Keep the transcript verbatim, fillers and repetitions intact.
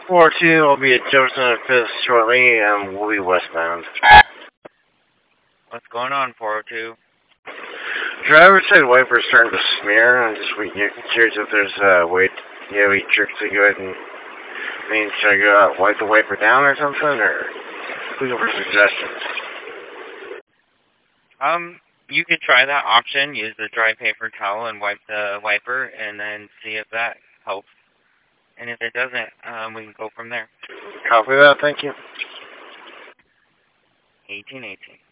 four two, I'll be at Jefferson and Fifth shortly, and we'll be westbound. What's going on, four oh two? Driver side wiper's starting to smear. I'm just curious if there's a way, you have any tricks to go ahead and, I mean, should I go out, wipe the wiper down or something, or looking for suggestions? Um, you could try that option. Use the dry paper towel and wipe the wiper, and then see if that helps. And if it doesn't, um, we can go from there. Copy that, thank you. eighteen eighteen.